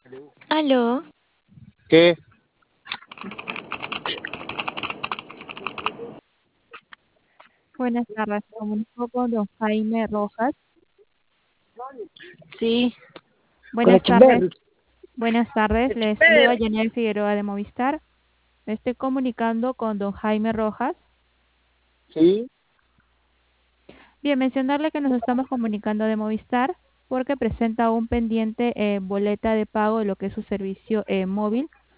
Aló, ¿Qué? Buenas tardes, comunico con don Jaime Rojas. sí, con Buenas tardes, Echeverry. buenas tardes. Les saluda Echeverry. Janel Figueroa de Movistar. Me estoy comunicando con don Jaime Rojas. Sí, Bien, mencionarle que nos estamos comunicando de Movistar porque presenta un pendiente boleta de pago de lo que es su servicio móvil